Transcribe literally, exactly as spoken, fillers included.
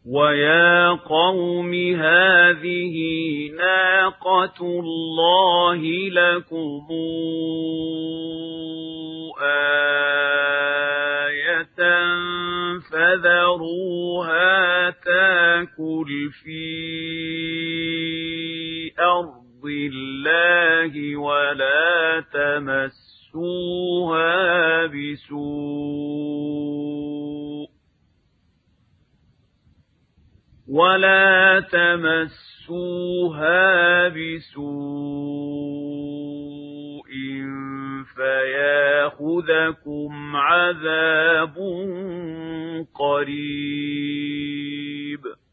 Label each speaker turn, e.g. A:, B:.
A: وَيَا قَوْمِ هَٰذِهِ نَاقَةُ اللَّهِ لَكُمْ آيَةً فَذَرُوهَا تَأْكُلْ فِي أَرْضِ اللَّهِ وَلَا تَمَسُّوهَا بِسُوءٍ وَلَا تَمَسُّوهَا بِسُوءٍ فَيَأْخُذَكُمْ عَذَابٌ قَرِيبٌ